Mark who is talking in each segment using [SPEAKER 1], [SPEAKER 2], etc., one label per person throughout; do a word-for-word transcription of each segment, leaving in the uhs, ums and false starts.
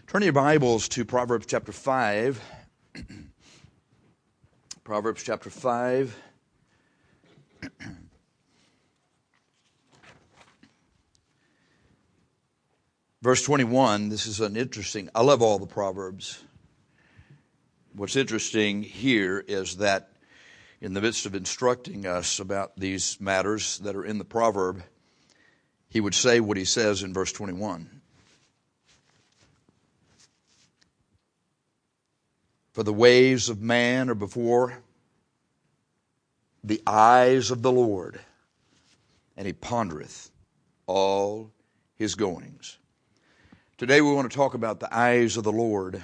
[SPEAKER 1] Turn your Bibles to Proverbs chapter five. Proverbs chapter five. Verse twenty-one, this is an interesting, I love all the Proverbs. What's interesting here is that in the midst of instructing us about these matters that are in the proverb, he would say what he says in verse twenty-one. For the ways of man are before the eyes of the Lord, and he pondereth all his goings. Today we want to talk about the eyes of the Lord.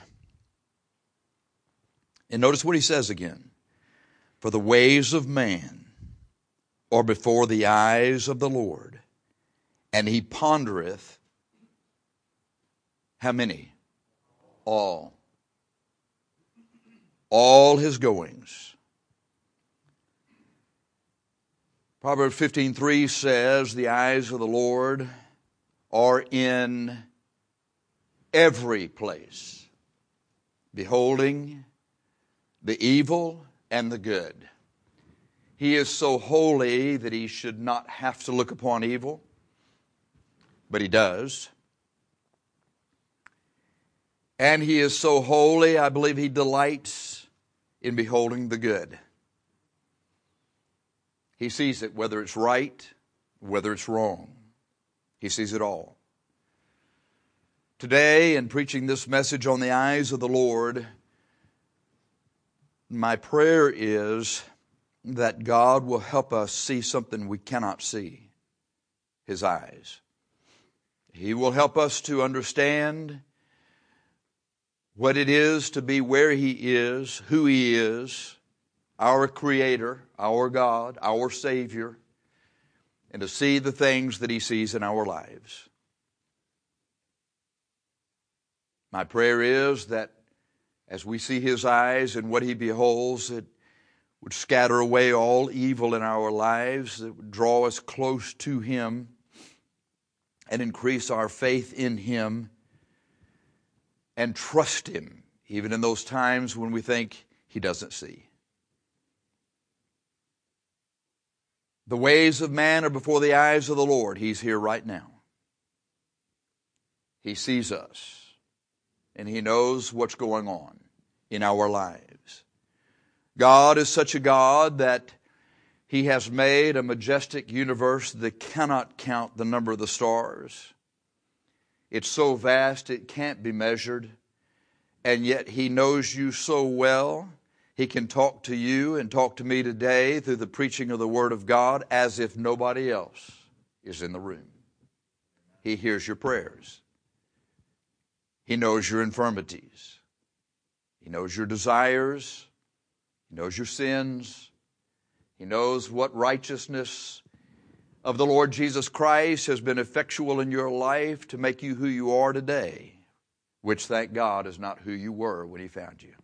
[SPEAKER 1] And notice what he says again. For the ways of man are before the eyes of the Lord, and he pondereth how many? All. All his goings. Proverbs fifteen three says, the eyes of the Lord are in every place, beholding the evil and the good. He is so holy that he should not have to look upon evil, but he does. And he is so holy, I believe he delights in beholding the good. He sees it, whether it's right, whether it's wrong. He sees it all. Today, in preaching this message on the eyes of the Lord, my prayer is that God will help us see something we cannot see, His eyes. He will help us to understand what it is to be where He is, who He is, our Creator, our God, our Savior, and to see the things that He sees in our lives. My prayer is that as we see His eyes and what He beholds, it would scatter away all evil in our lives, that would draw us close to Him and increase our faith in Him and trust Him, even in those times when we think He doesn't see. The ways of man are before the eyes of the Lord. He's here right now. He sees us, and He knows what's going on in our lives. God is such a God that He has made a majestic universe that cannot count the number of the stars. It's so vast it can't be measured, and yet He knows you so well. He can talk to you and talk to me today through the preaching of the Word of God as if nobody else is in the room. He hears your prayers. He knows your infirmities. He knows your desires. He knows your sins. He knows what righteousness of the Lord Jesus Christ has been effectual in your life to make you who you are today, which, thank God, is not who you were when He found you.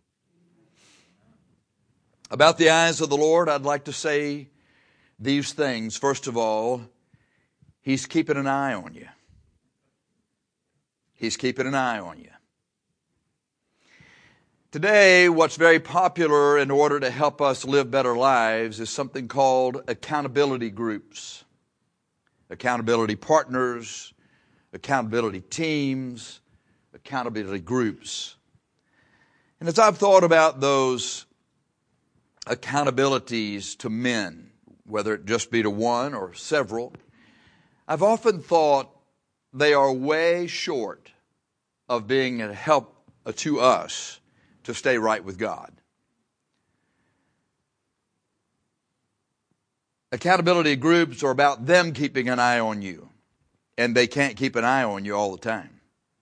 [SPEAKER 1] About the eyes of the Lord, I'd like to say these things. First of all, He's keeping an eye on you. He's keeping an eye on you. Today, what's very popular in order to help us live better lives is something called accountability groups. Accountability partners, accountability teams, accountability groups. And as I've thought about those accountabilities to men, whether it just be to one or several, I've often thought they are way short of being a help to us to stay right with God. Accountability groups are about them keeping an eye on you, and they can't keep an eye on you all the time.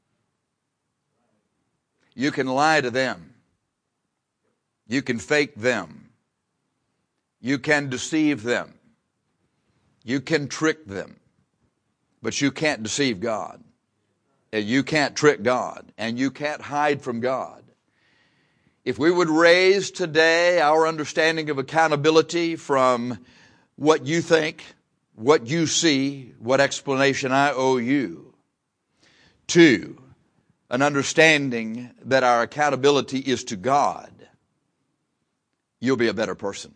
[SPEAKER 1] You can lie to them. You can fake them. You can deceive them. You can trick them. But you can't deceive God. And you can't trick God. And you can't hide from God. If we would raise today our understanding of accountability from what you think, what you see, what explanation I owe you, to an understanding that our accountability is to God, you'll be a better person.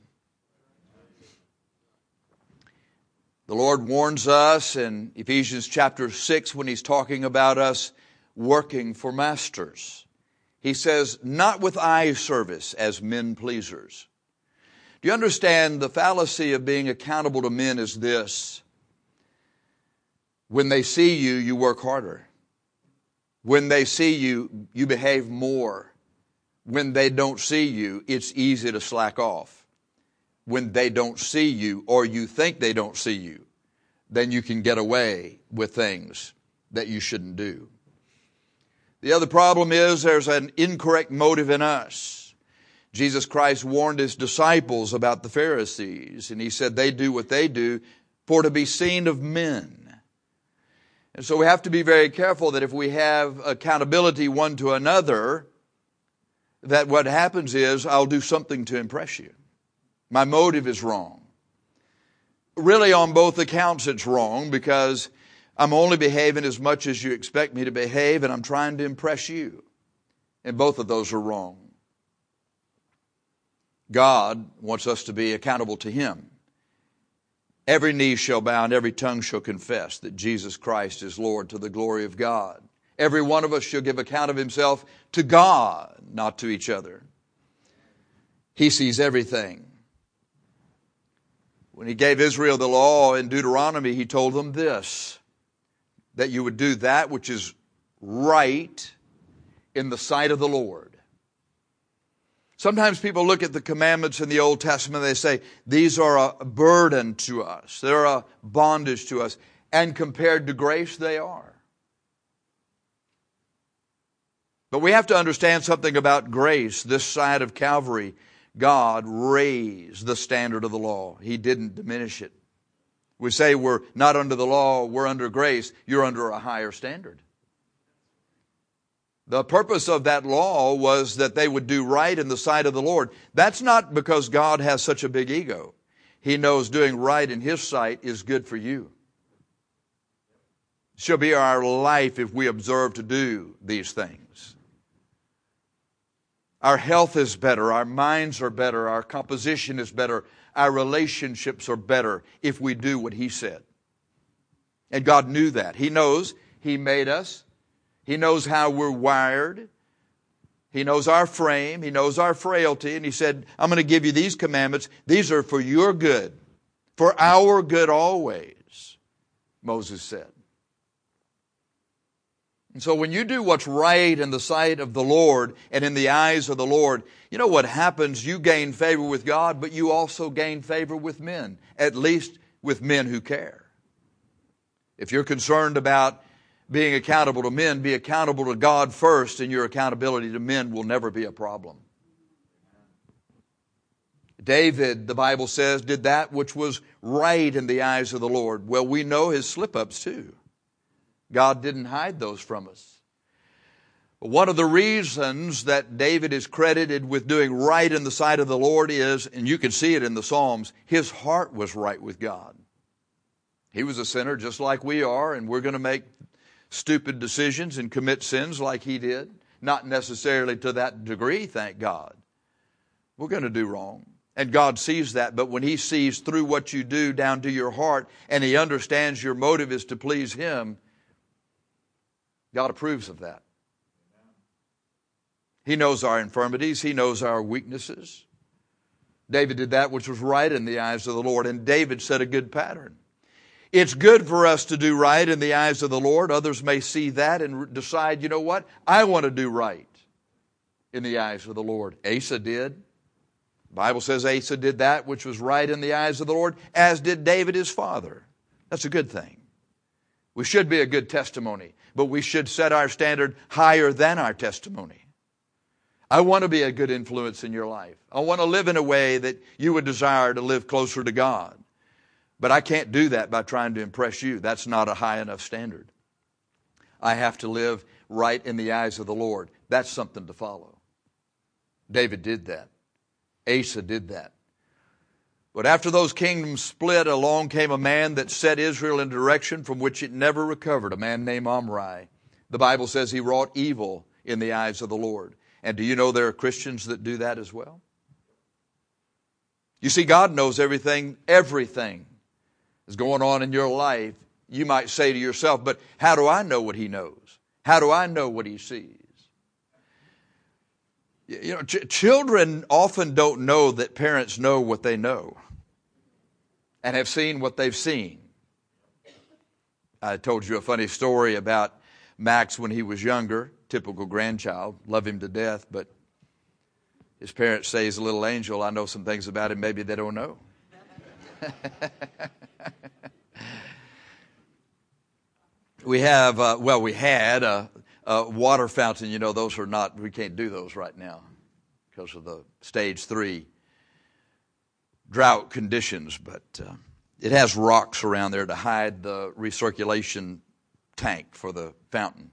[SPEAKER 1] The Lord warns us in Ephesians chapter six when He's talking about us working for masters. He says, not with eye service as men pleasers. Do you understand the fallacy of being accountable to men is this? When they see you, you work harder. When they see you, you behave more. When they don't see you, it's easy to slack off. When they don't see you, or you think they don't see you, then you can get away with things that you shouldn't do. The other problem is there's an incorrect motive in us. Jesus Christ warned His disciples about the Pharisees, and He said they do what they do for to be seen of men. And so we have to be very careful that if we have accountability one to another, that what happens is I'll do something to impress you. My motive is wrong. Really, on both accounts, it's wrong because I'm only behaving as much as you expect me to behave, and I'm trying to impress you. And both of those are wrong. God wants us to be accountable to Him. Every knee shall bow and every tongue shall confess that Jesus Christ is Lord to the glory of God. Every one of us shall give account of himself to God, not to each other. He sees everything. When He gave Israel the law in Deuteronomy, He told them this, that you would do that which is right in the sight of the Lord. Sometimes people look at the commandments in the Old Testament and they say, these are a burden to us. They're a bondage to us. And compared to grace, they are. But we have to understand something about grace. This side of Calvary, God raised the standard of the law. He didn't diminish it. We say we're not under the law, we're under grace. You're under a higher standard. The purpose of that law was that they would do right in the sight of the Lord. That's not because God has such a big ego. He knows doing right in His sight is good for you. It shall be our life if we observe to do these things. Our health is better, our minds are better, our composition is better, our relationships are better if we do what He said. And God knew that. He knows He made us. He knows how we're wired. He knows our frame. He knows our frailty. And He said, I'm going to give you these commandments. These are for your good, for our good always, Moses said. And so when you do what's right in the sight of the Lord and in the eyes of the Lord, you know what happens? You gain favor with God, but you also gain favor with men, at least with men who care. If you're concerned about being accountable to men, be accountable to God first, and your accountability to men will never be a problem. David, the Bible says, did that which was right in the eyes of the Lord. Well, we know his slip-ups too. God didn't hide those from us. One of the reasons that David is credited with doing right in the sight of the Lord is, and you can see it in the Psalms, his heart was right with God. He was a sinner just like we are, and we're going to make stupid decisions and commit sins like he did. Not necessarily to that degree, thank God. We're going to do wrong. And God sees that, but when He sees through what you do down to your heart, and He understands your motive is to please Him, God approves of that. He knows our infirmities. He knows our weaknesses. David did that which was right in the eyes of the Lord, and David set a good pattern. It's good for us to do right in the eyes of the Lord. Others may see that and decide, you know what? I want to do right in the eyes of the Lord. Asa did. The Bible says Asa did that which was right in the eyes of the Lord, as did David his father. That's a good thing. We should be a good testimony, but we should set our standard higher than our testimony. I want to be a good influence in your life. I want to live in a way that you would desire to live closer to God. But I can't do that by trying to impress you. That's not a high enough standard. I have to live right in the eyes of the Lord. That's something to follow. David did that. Asa did that. But after those kingdoms split, along came a man that set Israel in a direction from which it never recovered, a man named Omri. The Bible says he wrought evil in the eyes of the Lord. And do you know there are Christians that do that as well? You see, God knows everything, everything is going on in your life. You might say to yourself, but how do I know what he knows? How do I know what he sees? You know, ch- children often don't know that parents know what they know and have seen what they've seen. I told you a funny story about Max when he was younger, typical grandchild, love him to death, but his parents say he's a little angel. I know some things about him maybe they don't know. We have, uh, well, we had a, a water fountain. You know, those are not, we can't do those right now because of the stage three drought conditions, but uh, it has rocks around there to hide the recirculation tank for the fountain.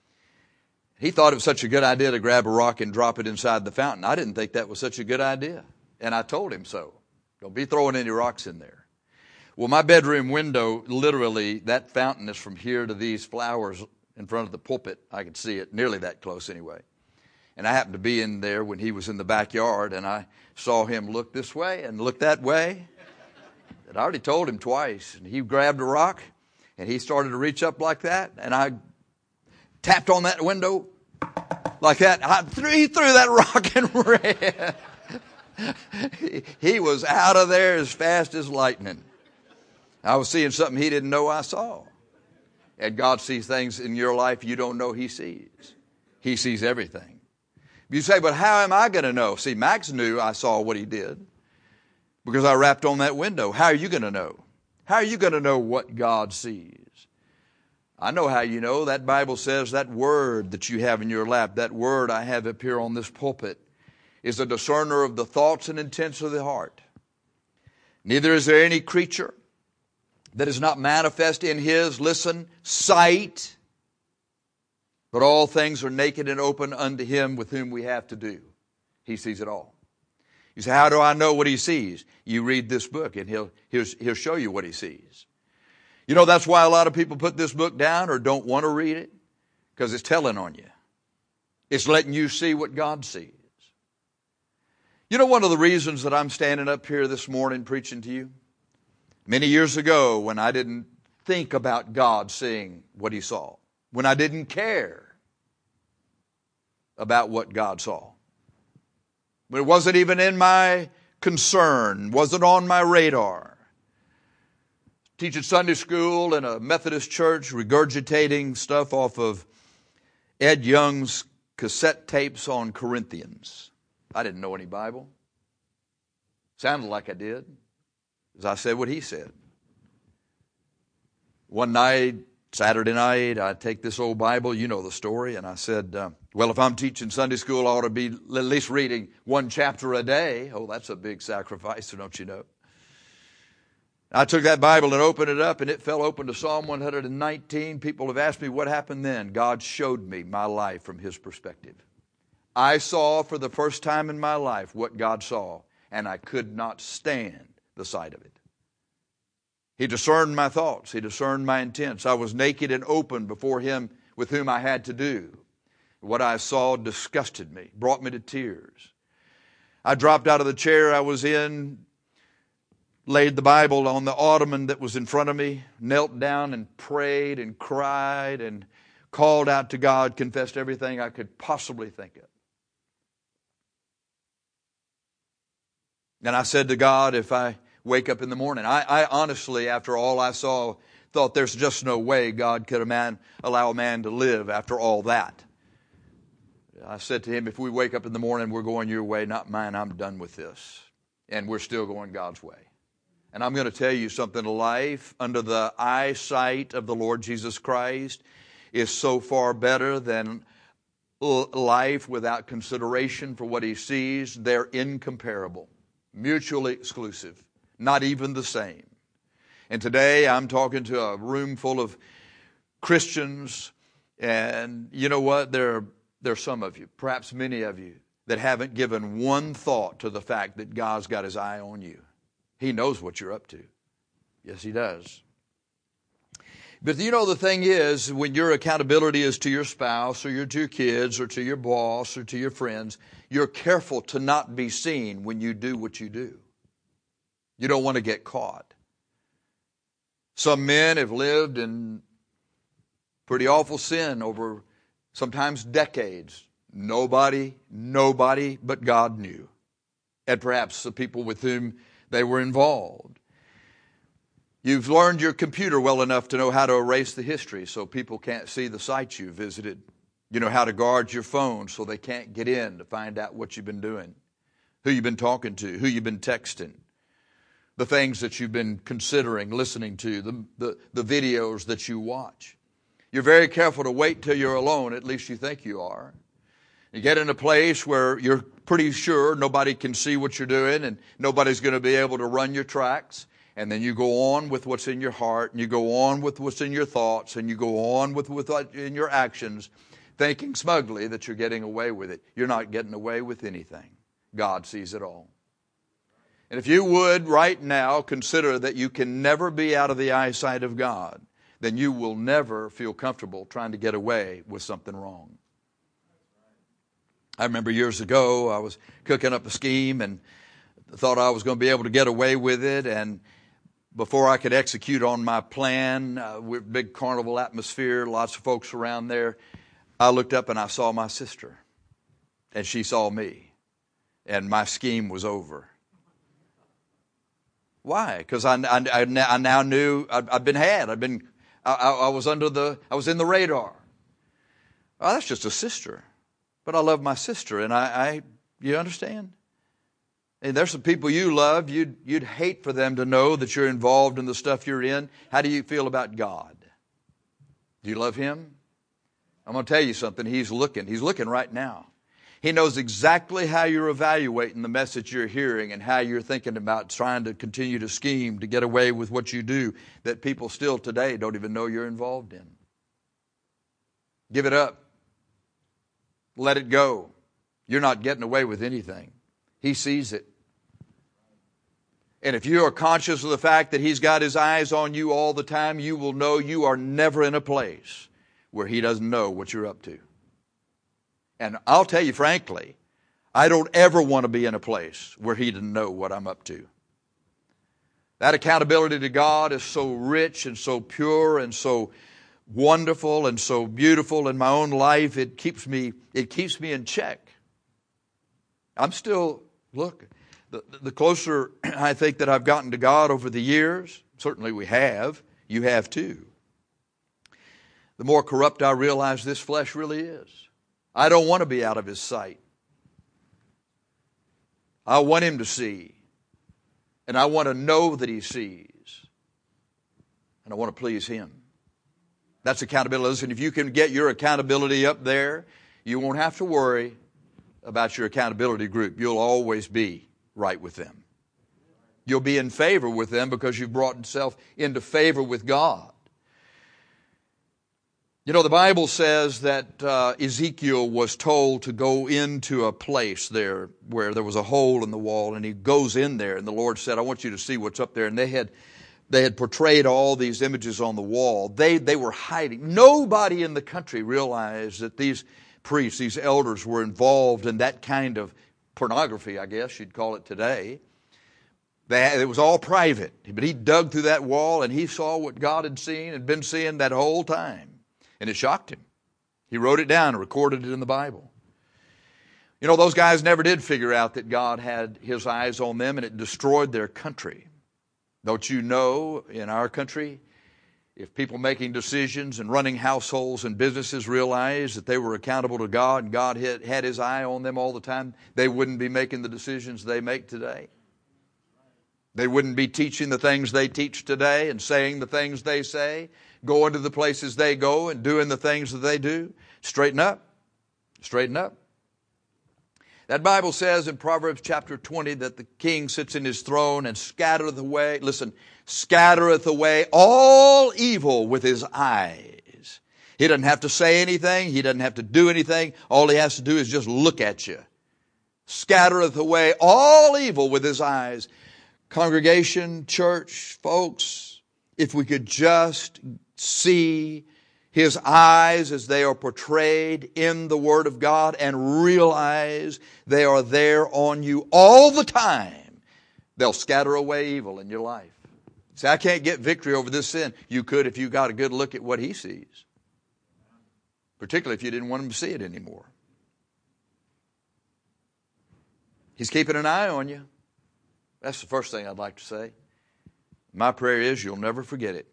[SPEAKER 1] He thought it was such a good idea to grab a rock and drop it inside the fountain. I didn't think that was such a good idea, and I told him so. Don't be throwing any rocks in there. Well, my bedroom window, literally, that fountain is from here to these flowers in front of the pulpit. I could see it, nearly that close anyway. And I happened to be in there when he was in the backyard, and I saw him look this way and look that way. And I already told him twice. And he grabbed a rock, and he started to reach up like that, and I tapped on that window like that. I threw, he threw that rock and ran. he, he was out of there as fast as lightning. I was seeing something he didn't know I saw. And God sees things in your life you don't know he sees. He sees everything. You say, but how am I going to know? See, Max knew I saw what he did because I rapped on that window. How are you going to know? How are you going to know what God sees? I know how you know. That Bible says that word that you have in your lap, that word I have up here on this pulpit, is a discerner of the thoughts and intents of the heart. Neither is there any creature that is not manifest in his, listen, sight, but all things are naked and open unto him with whom we have to do. He sees it all. You say, how do I know what he sees? You read this book and he'll, he'll, he'll show you what he sees. You know, that's why a lot of people put this book down or don't want to read it, because it's telling on you. It's letting you see what God sees. You know, one of the reasons that I'm standing up here this morning preaching to you, many years ago when I didn't think about God seeing what he saw, when I didn't care about what God saw, when it wasn't even in my concern, wasn't on my radar. Teaching Sunday school in a Methodist church, regurgitating stuff off of Ed Young's cassette tapes on Corinthians. I didn't know any Bible. Sounded like I did, as I said what he said. One night, Saturday night, I take this old Bible, you know the story, and I said, uh, well, if I'm teaching Sunday school, I ought to be at least reading one chapter a day. Oh, that's a big sacrifice, don't you know? I took that Bible and opened it up, and it fell open to Psalm one hundred nineteen. People have asked me what happened then. God showed me my life from his perspective. I saw for the first time in my life what God saw, and I could not stand the sight of it. He discerned my thoughts. He discerned my intents. I was naked and open before him with whom I had to do. What I saw disgusted me, brought me to tears. I dropped out of the chair I was in, laid the Bible on the ottoman that was in front of me, knelt down and prayed and cried and called out to God, confessed everything I could possibly think of. And I said to God, if I wake up in the morning, I, I honestly, after all I saw, thought there's just no way God could a man, allow a man to live after all that. I said to him, if we wake up in the morning, we're going your way, not mine, I'm done with this. And we're still going God's way. And I'm going to tell you something, life under the eyesight of the Lord Jesus Christ is so far better than life without consideration for what he sees. They're incomparable, mutually exclusive, not even the same. And today I'm talking to a room full of Christians, and you know what? There, there are some of you, perhaps many of you, that haven't given one thought to the fact that God's got his eye on you. He knows what you're up to. Yes, he does. But you know, the thing is, when your accountability is to your spouse or your two kids or to your boss or to your friends, you're careful to not be seen when you do what you do. You don't want to get caught. Some men have lived in pretty awful sin over sometimes decades. Nobody, nobody but God knew. And perhaps the people with whom they were involved. You've learned your computer well enough to know how to erase the history so people can't see the sites you visited. You know how to guard your phone so they can't get in to find out what you've been doing, who you've been talking to, who you've been texting, the things that you've been considering, listening to, the, the, the videos that you watch. You're very careful to wait till you're alone, at least you think you are. You get in a place where you're pretty sure nobody can see what you're doing and nobody's going to be able to run your tracks. And then you go on with what's in your heart, and you go on with what's in your thoughts, and you go on with what's in your actions, thinking smugly that you're getting away with it. You're not getting away with anything. God sees it all. And if you would right now consider that you can never be out of the eyesight of God, then you will never feel comfortable trying to get away with something wrong. I remember years ago, I was cooking up a scheme and thought I was going to be able to get away with it, and before I could execute on my plan, uh, with big carnival atmosphere, lots of folks around there, I looked up and I saw my sister. And she saw me. And my scheme was over. Why? Because I, I, I now knew I'd, I'd been had. I'd been, I, I was under the, I was in the radar. Oh, that's just a sister. But I love my sister, and I, I you understand? And there's some people you love, you'd, you'd hate for them to know that you're involved in the stuff you're in. How do you feel about God? Do you love Him? I'm going to tell you something. He's looking. He's looking right now. He knows exactly how you're evaluating the message you're hearing and how you're thinking about trying to continue to scheme to get away with what you do that people still today don't even know you're involved in. Give it up. Let it go. You're not getting away with anything. He sees it. And if you are conscious of the fact that He's got His eyes on you all the time, you will know you are never in a place where He doesn't know what you're up to. And I'll tell you frankly, I don't ever want to be in a place where He doesn't know what I'm up to. That accountability to God is so rich and so pure and so wonderful and so beautiful in my own life. It keeps me, it keeps me in check. I'm still, look, the, the closer I think that I've gotten to God over the years, certainly we have, you have too, the more corrupt I realize this flesh really is. I don't want to be out of His sight. I want Him to see. And I want to know that He sees. And I want to please Him. That's accountability. Listen, if you can get your accountability up there, you won't have to worry about your accountability group. You'll always be right with them. You'll be in favor with them because you've brought yourself into favor with God. You know, the Bible says that uh, Ezekiel was told to go into a place there where there was a hole in the wall, and he goes in there, and the Lord said, I want you to see what's up there. And they had they had portrayed all these images on the wall. They, they were hiding. Nobody in the country realized that these priests, these elders, were involved in that kind of pornography, I guess you'd call it today. They, it was all private. But he dug through that wall, and he saw what God had seen and been seeing that whole time. And it shocked him. He wrote it down and recorded it in the Bible. You know, those guys never did figure out that God had His eyes on them, and it destroyed their country. Don't you know, in our country, if people making decisions and running households and businesses realized that they were accountable to God and God had, had His eye on them all the time, they wouldn't be making the decisions they make today. They wouldn't be teaching the things they teach today and saying the things they say, going to the places they go and doing the things that they do. Straighten up. Straighten up. That Bible says in Proverbs chapter twenty that the king sits in his throne and scattereth away, listen, scattereth away all evil with his eyes. He doesn't have to say anything. He doesn't have to do anything. All he has to do is just look at you. Scattereth away all evil with his eyes. Congregation, church, folks, if we could just see His eyes as they are portrayed in the Word of God and realize they are there on you all the time, they'll scatter away evil in your life. Say, I can't get victory over this sin. You could if you got a good look at what He sees. Particularly if you didn't want Him to see it anymore. He's keeping an eye on you. That's the first thing I'd like to say. My prayer is you'll never forget it.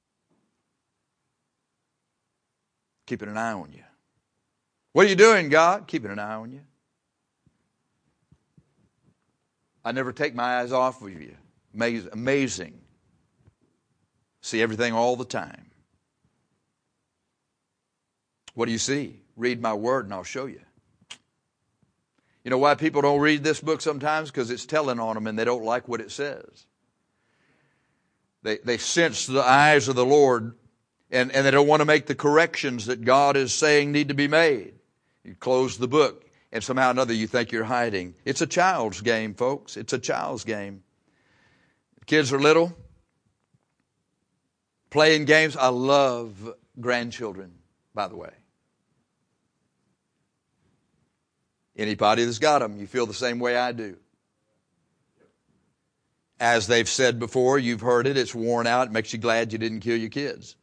[SPEAKER 1] Keeping an eye on you. What are you doing, God? Keeping an eye on you. I never take my eyes off of you. Amazing. Amazing. See everything all the time. What do you see? Read my word and I'll show you. You know why people don't read this book sometimes? Because it's telling on them and they don't like what it says. They, they sense the eyes of the Lord and, and they don't want to make the corrections that God is saying need to be made. You close the book and somehow or another you think you're hiding. It's a child's game, folks. It's a child's game. Kids are little, playing games. I love grandchildren, by the way. Anybody that's got them, you feel the same way I do. As they've said before, you've heard it, it's worn out. It makes you glad you didn't kill your kids.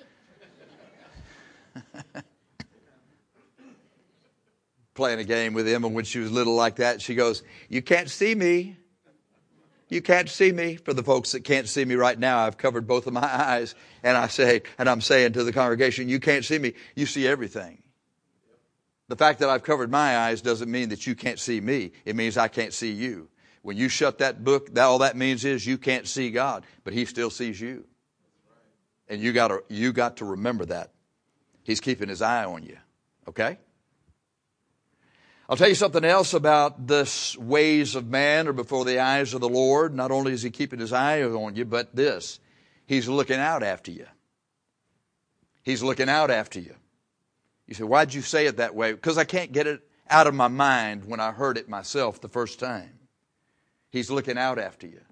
[SPEAKER 1] Playing a game with Emma when she was little like that, she goes, you can't see me. You can't see me. For the folks that can't see me right now, I've covered both of my eyes. And I say, and I'm saying to the congregation, you can't see me. You see everything. The fact that I've covered my eyes doesn't mean that you can't see me. It means I can't see you. When you shut that book, that, all that means is you can't see God, but He still sees you. And you got to, you got to remember that. He's keeping His eye on you. Okay? I'll tell you something else about this ways of man or before the eyes of the Lord. Not only is He keeping His eye on you, but this, He's looking out after you. He's looking out after you. You say, why'd you say it that way? Because I can't get it out of my mind when I heard it myself the first time. He's looking out after you.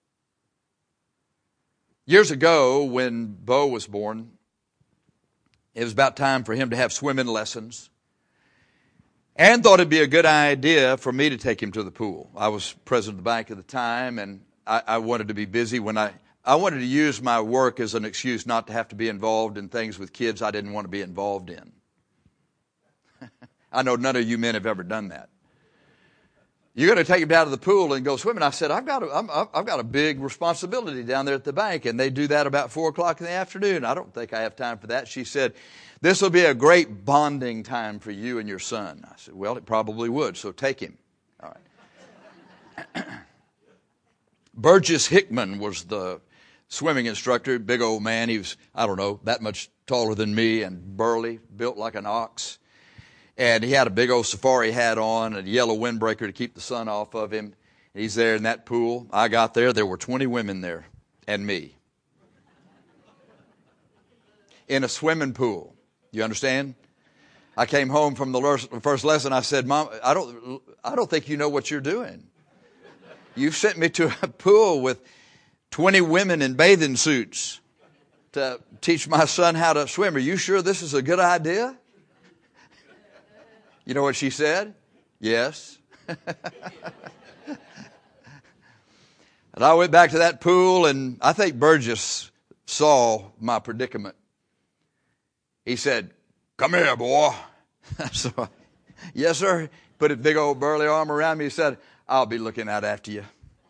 [SPEAKER 1] Years ago, when Bo was born, it was about time for him to have swimming lessons. And thought it'd be a good idea for me to take him to the pool. I was president of the bank at the time, and I, I wanted to be busy when I, I wanted to use my work as an excuse not to have to be involved in things with kids I didn't want to be involved in. I know none of you men have ever done that. You're going to take him down to the pool and go swimming. I said, I've got a, I'm, I've got a big responsibility down there at the bank, and they do that about four o'clock in the afternoon. I don't think I have time for that. She said, this will be a great bonding time for you and your son. I said, well, it probably would, so take him. All right. Burgess Hickman was the swimming instructor, big old man. He was, I don't know, that much taller than me and burly, built like an ox. And he had a big old safari hat on and a yellow windbreaker to keep the sun off of him. He's there in that pool. I got there. There were twenty women there and me. In a swimming pool. You understand? I came home from the first lesson. I said, Mom, I don't, I don't think you know what you're doing. You've sent me to a pool with twenty women in bathing suits to teach my son how to swim. Are you sure this is a good idea? You know what she said? Yes. And I went back to that pool, and I think Burgess saw my predicament. He said, come here, boy. So, yes, sir. Put a big old burly arm around me. He said, I'll be looking out after you.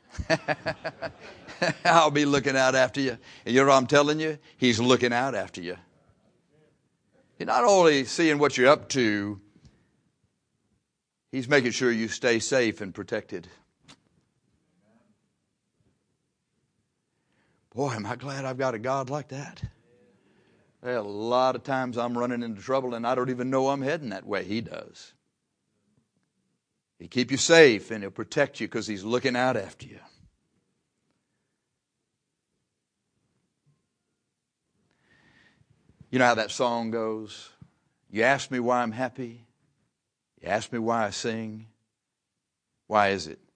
[SPEAKER 1] I'll be looking out after you. And you know what I'm telling you? He's looking out after you. He's not only seeing what you're up to, He's making sure you stay safe and protected. Boy, am I glad I've got a God like that. There are a lot of times I'm running into trouble and I don't even know I'm heading that way. He does. He'll keep you safe and He'll protect you because He's looking out after you. You know how that song goes? You ask me why I'm happy. You ask me why I sing. Why is it?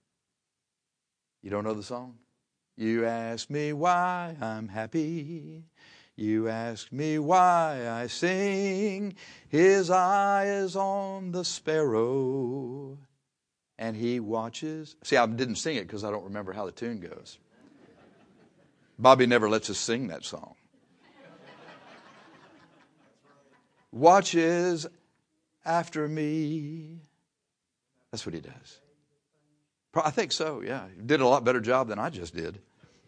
[SPEAKER 1] You don't know the song? You ask me why I'm happy. You ask me why I sing. His eye is on the sparrow, and He watches. See, I didn't sing it because I don't remember how the tune goes. Bobby never lets us sing that song. Watches after me. That's what He does. I think so, yeah. He did a lot better job than I just did.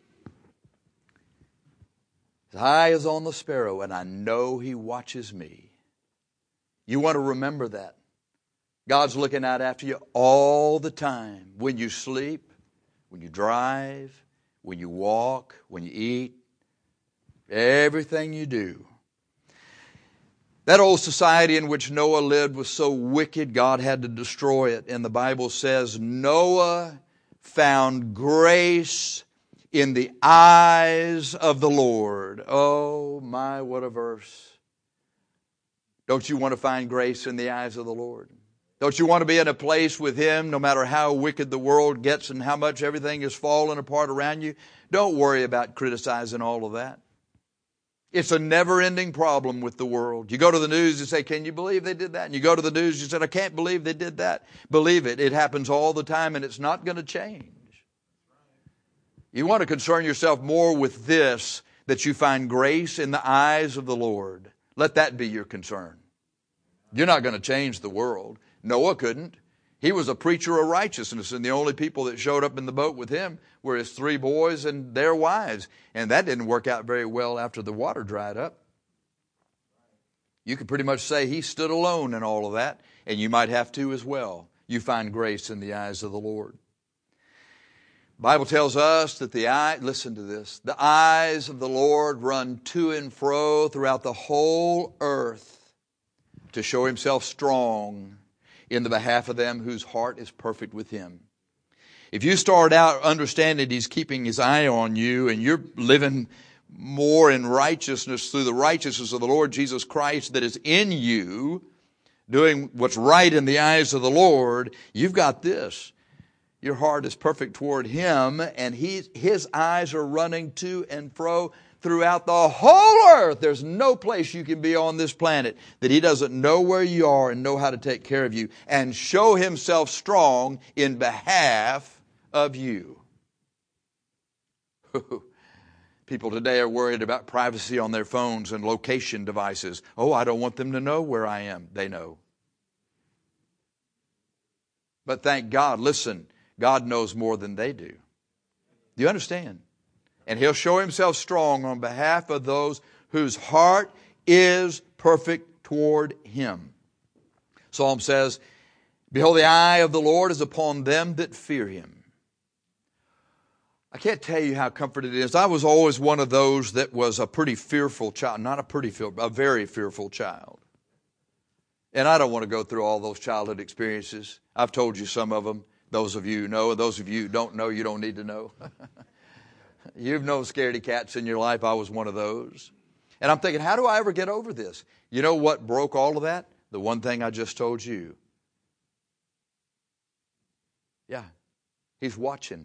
[SPEAKER 1] His eye is on the sparrow, and I know He watches me. You want to remember that. God's looking out after you all the time. When you sleep, when you drive, when you walk, when you eat, everything you do. That old society in which Noah lived was so wicked, God had to destroy it. And the Bible says Noah found grace in the eyes of the Lord. Oh my, what a verse. Don't you want to find grace in the eyes of the Lord? Don't you want to be in a place with Him no matter how wicked the world gets and how much everything is falling apart around you? Don't worry about criticizing all of that. It's a never-ending problem with the world. You go to the news and say, can you believe they did that? And you go to the news and you say, I can't believe they did that. Believe it. It happens all the time and it's not going to change. You want to concern yourself more with this, that you find grace in the eyes of the Lord. Let that be your concern. You're not going to change the world. Noah couldn't. He was a preacher of righteousness, and the only people that showed up in the boat with him were his three boys and their wives. And that didn't work out very well after the water dried up. You could pretty much say he stood alone in all of that, and you might have to as well. You find grace in the eyes of the Lord. The Bible tells us that the eye, listen to this, the eyes of the Lord run to and fro throughout the whole earth to show Himself strong in the behalf of them whose heart is perfect with Him. If you start out understanding He's keeping His eye on you and you're living more in righteousness through the righteousness of the Lord Jesus Christ that is in you, doing what's right in the eyes of the Lord, you've got this. Your heart is perfect toward Him, and he, His eyes are running to and fro throughout the whole earth. There's no place you can be on this planet that He doesn't know where you are and know how to take care of you and show Himself strong in behalf of you. People today are worried about privacy on their phones and location devices. Oh, I don't want them to know where I am. They know. But thank God, listen, God knows more than they do. Do you understand? And He'll show Himself strong on behalf of those whose heart is perfect toward Him. Psalm says, behold, the eye of the Lord is upon them that fear Him. I can't tell you how comforted it is. I was always one of those that was a pretty fearful child. Not a pretty fearful, a very fearful child. And I don't want to go through all those childhood experiences. I've told you some of them. Those of you know, those of you who don't know, you don't need to know. You've known scaredy cats in your life. I was one of those. And I'm thinking, how do I ever get over this? You know what broke all of that? The one thing I just told you. Yeah. He's watching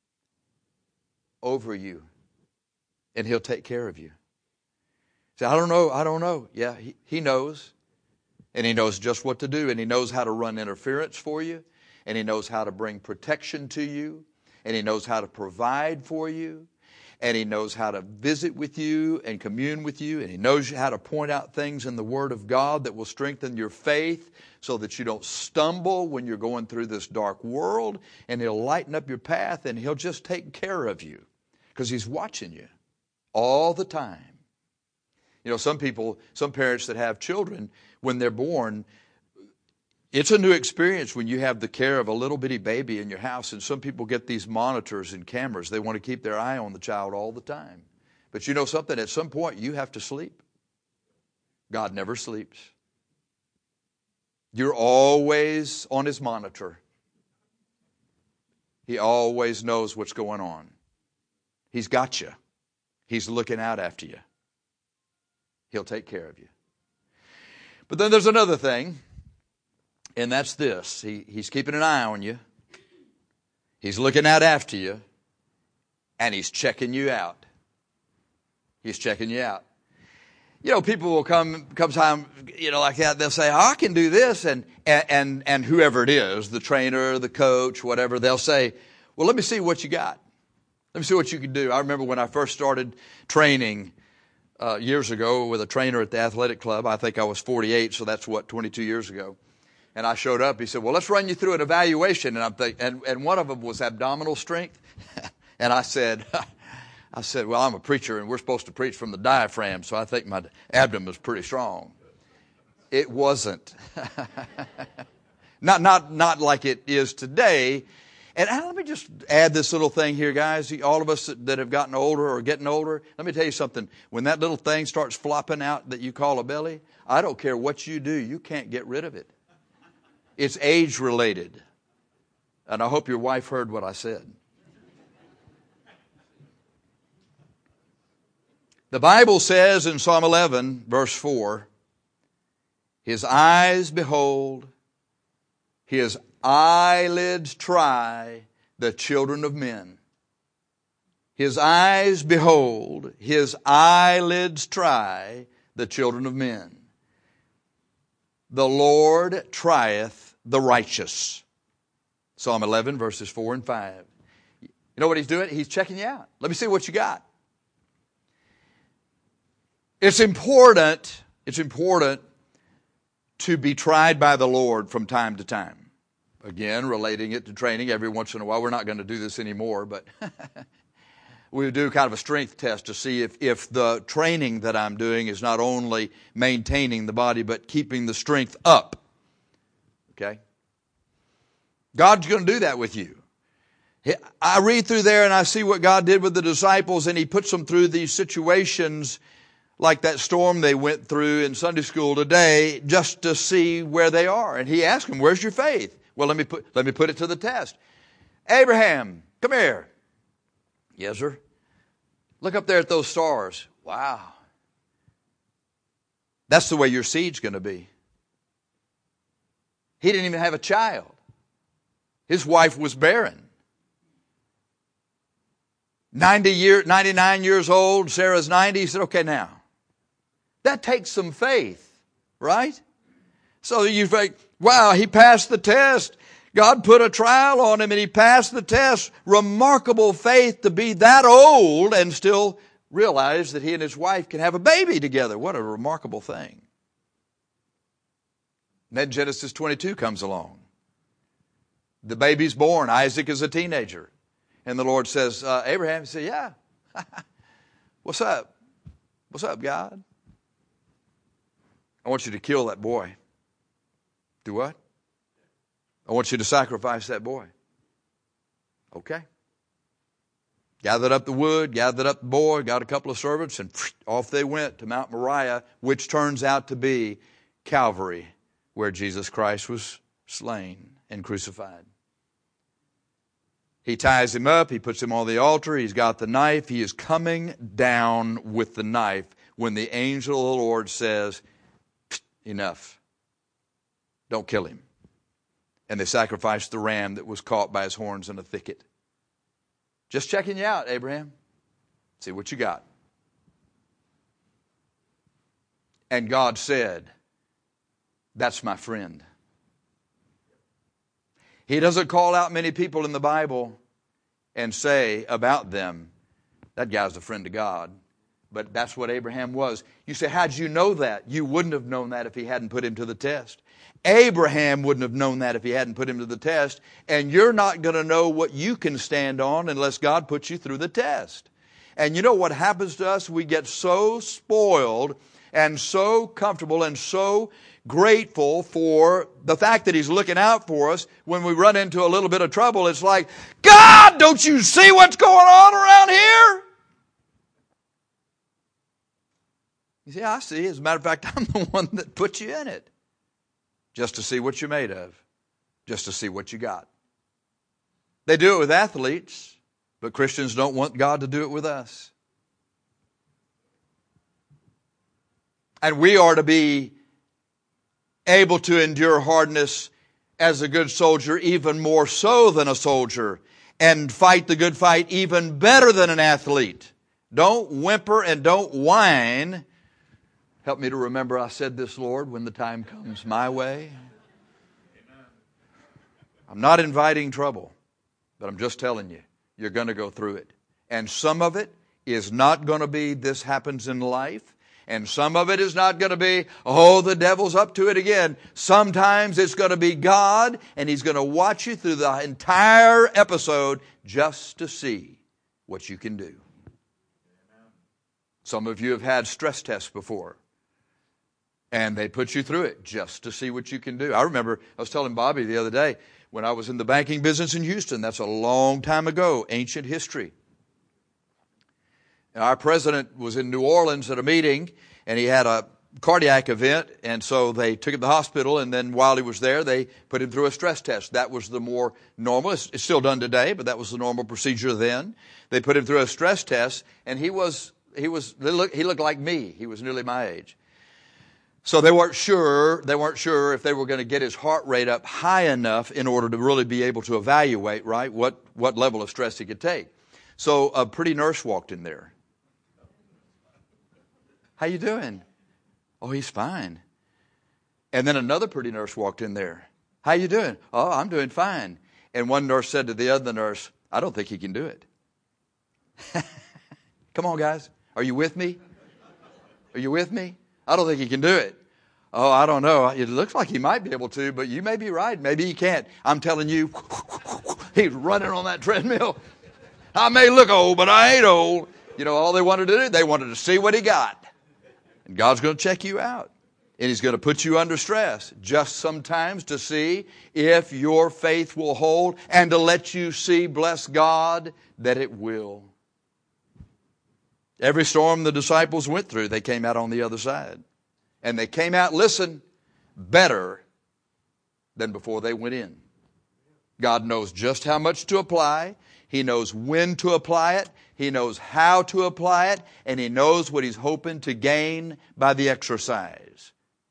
[SPEAKER 1] over you. And He'll take care of you. Say, I don't know, I don't know. Yeah, he, he knows. And He knows just what to do. And He knows how to run interference for you. And He knows how to bring protection to you. And He knows how to provide for you. And He knows how to visit with you and commune with you. And He knows how to point out things in the Word of God that will strengthen your faith so that you don't stumble when you're going through this dark world. And He'll lighten up your path and He'll just take care of you because He's watching you all the time. You know, some people, some parents that have children, when they're born, it's a new experience when you have the care of a little bitty baby in your house, and some people get these monitors and cameras. They want to keep their eye on the child all the time. But you know something? At some point, you have to sleep. God never sleeps. You're always on His monitor. He always knows what's going on. He's got you. He's looking out after you. He'll take care of you. But then there's another thing. And that's this. He, he's keeping an eye on you. He's looking out after you. And He's checking you out. He's checking you out. You know, people will come, come time, you know, like that, they'll say, oh, I can do this, and, and, and whoever it is, the trainer, the coach, whatever, they'll say, well, let me see what you got. Let me see what you can do. I remember when I first started training uh, years ago with a trainer at the athletic club. I think I was forty-eight, so that's what, twenty-two years ago. And I showed up. He said, well, let's run you through an evaluation. And I'm think, and, and one of them was abdominal strength. And I said, I said, well, I'm a preacher, and we're supposed to preach from the diaphragm, so I think my abdomen was pretty strong. It wasn't. not, not, not like it is today. And let me just add this little thing here, guys. All of us that have gotten older or getting older, let me tell you something. When that little thing starts flopping out that you call a belly, I don't care what you do, you can't get rid of it. It's age-related. And I hope your wife heard what I said. The Bible says in Psalm eleven, verse four, his eyes behold, his eyelids try the children of men. His eyes behold, his eyelids try the children of men. The Lord trieth the righteous. Psalm eleven, verses four and five. You know what he's doing? He's checking you out. Let me see what you got. It's important, it's important to be tried by the Lord from time to time. Again, relating it to training every once in a while. We're not going to do this anymore, but we do kind of a strength test to see if, if the training that I'm doing is not only maintaining the body, but keeping the strength up. Okay? God's going to do that with you. I read through there and I see what God did with the disciples, and He puts them through these situations like that storm they went through in Sunday school today, just to see where they are. And He asked them, where's your faith? Well, let me put, let me put it to the test. Abraham, come here. Yes, sir. Look up there at those stars. Wow. That's the way your seed's going to be. He didn't even have a child. His wife was barren. ninety year, ninety-nine years old, Sarah's ninety. He said, okay, now. That takes some faith, right? So you think, wow, he passed the test. God put a trial on him and he passed the test. Remarkable faith to be that old and still realize that he and his wife can have a baby together. What a remarkable thing. And then Genesis twenty-two comes along. The baby's born. Isaac is a teenager. And the Lord says, uh, Abraham, he said, yeah. What's up? What's up, God? I want you to kill that boy. Do what? I want you to sacrifice that boy. Okay. Gathered up the wood, gathered up the boy, got a couple of servants, and off they went to Mount Moriah, which turns out to be Calvary, where Jesus Christ was slain and crucified. He ties him up. He puts him on the altar. He's got the knife. He is coming down with the knife when the angel of the Lord says, enough. Don't kill him. And they sacrificed the ram that was caught by his horns in a thicket. Just checking you out, Abraham. See what you got. And God said, that's my friend. He doesn't call out many people in the Bible and say about them, that guy's a friend of God. But that's what Abraham was. You say, how'd you know that? You wouldn't have known that if he hadn't put him to the test. Abraham wouldn't have known that if he hadn't put him to the test. And you're not going to know what you can stand on unless God puts you through the test. And you know what happens to us? We get so spoiled and so comfortable and so grateful for the fact that He's looking out for us. When we run into a little bit of trouble, it's like, God, don't you see what's going on around here? You see, I see. As a matter of fact, I'm the one that put you in it. Just to see what you're made of. Just to see what you got. They do it with athletes, but Christians don't want God to do it with us. And we are to be able to endure hardness as a good soldier, even more so than a soldier, and fight the good fight even better than an athlete. Don't whimper and don't whine Help me to remember I said this, Lord, when the time comes my way. I'm not inviting trouble, but I'm just telling you, you're going to go through it. And some of it is not going to be this happens in life. And some of it is not going to be, oh, the devil's up to it again. Sometimes it's going to be God, and He's going to watch you through the entire episode just to see what you can do. Some of you have had stress tests before, and they put you through it just to see what you can do. I remember, I was telling Bobby the other day, when I was in the banking business in Houston, that's a long time ago, ancient history. And our president was in New Orleans at a meeting, and he had a cardiac event, and so they took him to the hospital, and then while he was there, they put him through a stress test. That was the more normal. It's, it's still done today, but that was the normal procedure then. They put him through a stress test, and he was he was he looked, he looked like me. He was nearly my age. So they weren't sure, they weren't sure if they were going to get his heart rate up high enough in order to really be able to evaluate, right, what, what level of stress he could take. So a pretty nurse walked in there. How you doing? Oh, he's fine. And then another pretty nurse walked in there. How you doing? Oh, I'm doing fine. And one nurse said to the other nurse, I don't think he can do it. Come on, guys. Are you with me? Are you with me? I don't think he can do it. Oh, I don't know. It looks like he might be able to, but you may be right. Maybe he can't. I'm telling you, he's running on that treadmill. I may look old, but I ain't old. You know, all they wanted to do, they wanted to see what he got. And God's going to check you out. And He's going to put you under stress just sometimes to see if your faith will hold and to let you see, bless God, that it will. Every storm the disciples went through, they came out on the other side. And they came out, listen, better than before they went in. God knows just how much to apply. He knows when to apply it. He knows how to apply it. And He knows what He's hoping to gain by the exercise.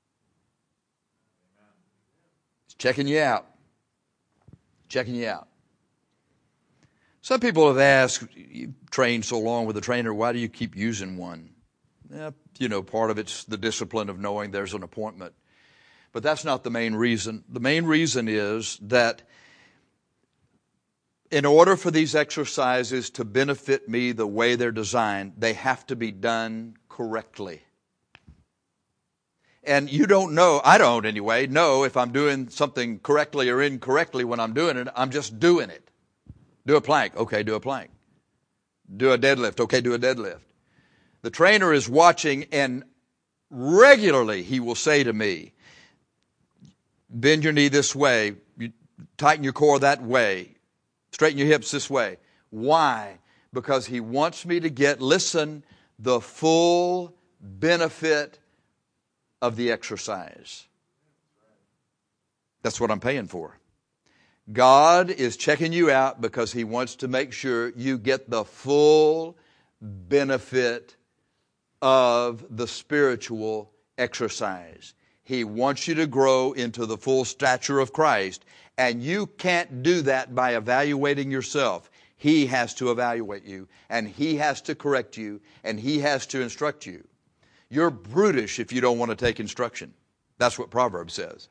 [SPEAKER 1] He's checking you out. Checking you out. Some people have asked, you've trained so long with a trainer, why do you keep using one? Yeah, you know, part of it's the discipline of knowing there's an appointment. But that's not the main reason. The main reason is that in order for these exercises to benefit me the way they're designed, they have to be done correctly. And you don't know, I don't anyway, know if I'm doing something correctly or incorrectly when I'm doing it. I'm just doing it. Do a plank. Okay, do a plank. Do a deadlift. Okay, do a deadlift. The trainer is watching, and regularly he will say to me, bend your knee this way, you tighten your core that way, straighten your hips this way. Why? Because he wants me to get, listen, the full benefit of the exercise. That's what I'm paying for. God is checking you out because He wants to make sure you get the full benefit of the spiritual exercise. He wants you to grow into the full stature of Christ, and you can't do that by evaluating yourself. He has to evaluate you, and He has to correct you, and He has to instruct you. You're brutish if you don't want to take instruction. That's what Proverbs says.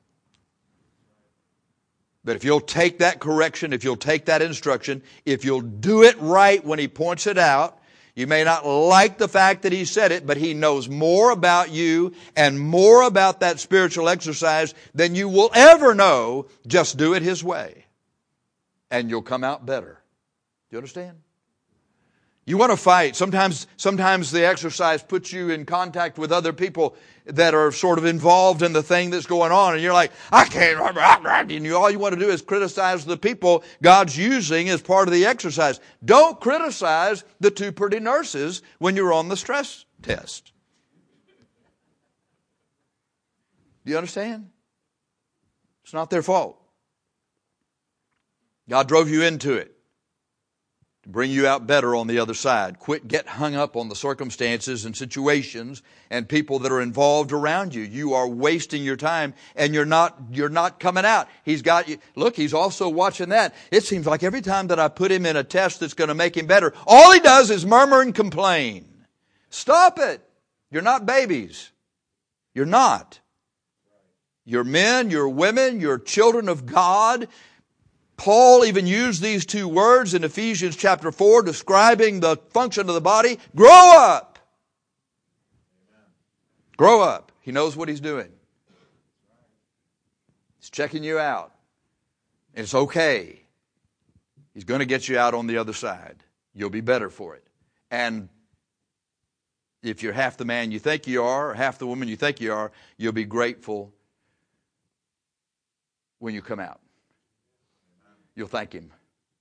[SPEAKER 1] But if you'll take that correction, if you'll take that instruction, if you'll do it right when He points it out, you may not like the fact that He said it, but He knows more about you and more about that spiritual exercise than you will ever know. Just do it His way, and you'll come out better. Do you understand? You want to fight. Sometimes, sometimes the exercise puts you in contact with other people that are sort of involved in the thing that's going on. And you're like, I can't. And you, all you want to do is criticize the people God's using as part of the exercise. Don't criticize the two pretty nurses when you're on the stress test. Do you understand? It's not their fault. God drove you into it to bring you out better on the other side. Quit get hung up on the circumstances and situations and people that are involved around you. You are wasting your time, and you're not you're not coming out. He's got you. Look, He's also watching that. It seems like every time that I put him in a test that's going to make him better, all he does is murmur and complain. Stop it. You're not babies. You're not. You're men, you're women, you're children of God. Paul even used these two words in Ephesians chapter four, describing the function of the body. Grow up. Grow up. He knows what he's doing. He's checking you out. It's okay. He's going to get you out on the other side. You'll be better for it. And if you're half the man you think you are, or half the woman you think you are, you'll be grateful when you come out. You'll thank Him.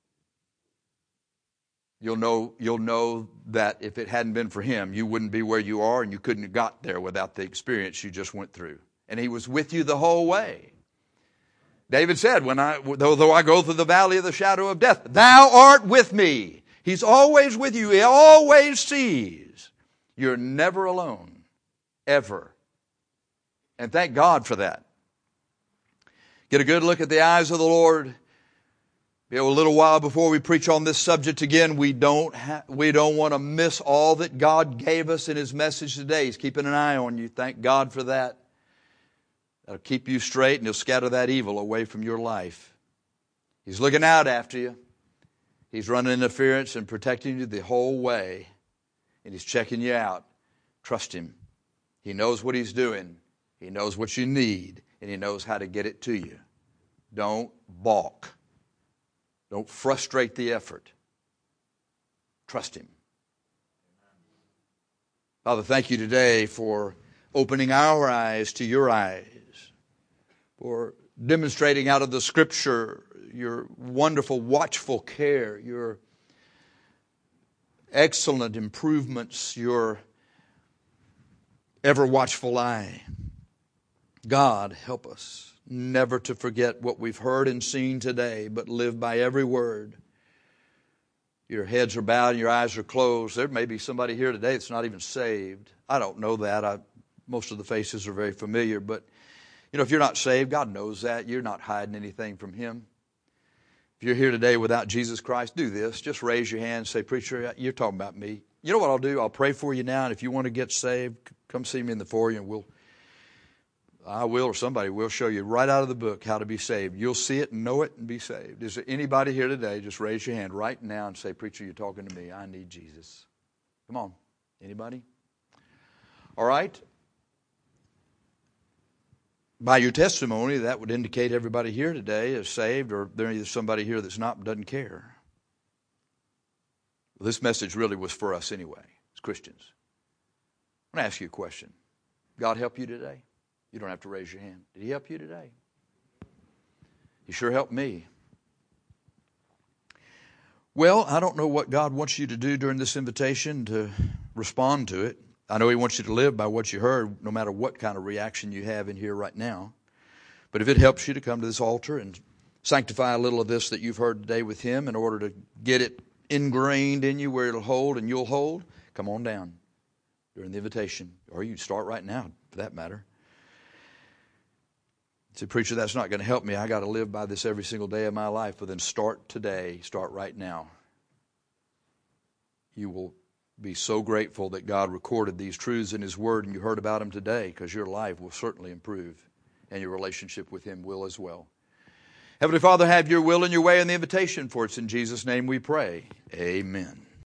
[SPEAKER 1] You'll know, you'll know that if it hadn't been for Him, you wouldn't be where you are, and you couldn't have got there without the experience you just went through. And He was with you the whole way. David said, "When I, though, though I go through the valley of the shadow of death, Thou art with me." He's always with you. He always sees. You're never alone. Ever. And thank God for that. Get a good look at the eyes of the Lord. A little while before we preach on this subject again, we don't ha- we don't want to miss all that God gave us in His message today. He's keeping an eye on you. Thank God for that. That'll keep you straight, and He'll scatter that evil away from your life. He's looking out after you. He's running interference and protecting you the whole way. And He's checking you out. Trust Him. He knows what He's doing. He knows what you need, and He knows how to get it to you. Don't balk. Don't frustrate the effort. Trust Him. Father, thank You today for opening our eyes to Your eyes, for demonstrating out of the Scripture Your wonderful, watchful care, Your excellent improvements, Your ever watchful eye. God, help us never to forget what we've heard and seen today, but live by every word. Your heads are bowed and your eyes are closed. There may be somebody here today that's not even saved. I don't know that. I, most of the faces are very familiar, but you know, if you're not saved, God knows that. You're not hiding anything from Him. If you're here today without Jesus Christ, do this. Just raise your hand and say, "Preacher, you're talking about me." You know what I'll do? I'll pray for you now, and if you want to get saved, come see me in the foyer, and we'll I will, or somebody will show you right out of the book how to be saved. You'll see it and know it and be saved. Is there anybody here today? Just raise your hand right now and say, "Preacher, you're talking to me. I need Jesus." Come on. Anybody? All right. By your testimony, that would indicate everybody here today is saved, or there's somebody here that's not and doesn't care. Well, this message really was for us anyway, as Christians. I'm going to ask you a question. God help you today? You don't have to raise your hand. Did He help you today? He sure helped me. Well, I don't know what God wants you to do during this invitation to respond to it. I know He wants you to live by what you heard, no matter what kind of reaction you have in here right now. But if it helps you to come to this altar and sanctify a little of this that you've heard today with Him in order to get it ingrained in you where it'll hold and you'll hold, come on down during the invitation. Or you start right now, for that matter. Say, "Preacher, that's not going to help me. I got to live by this every single day of my life." Well, then start today. Start right now. You will be so grateful that God recorded these truths in His Word and you heard about them today, because your life will certainly improve and your relationship with Him will as well. Heavenly Father, have Your will and Your way in the invitation, for it's in Jesus' name we pray. Amen.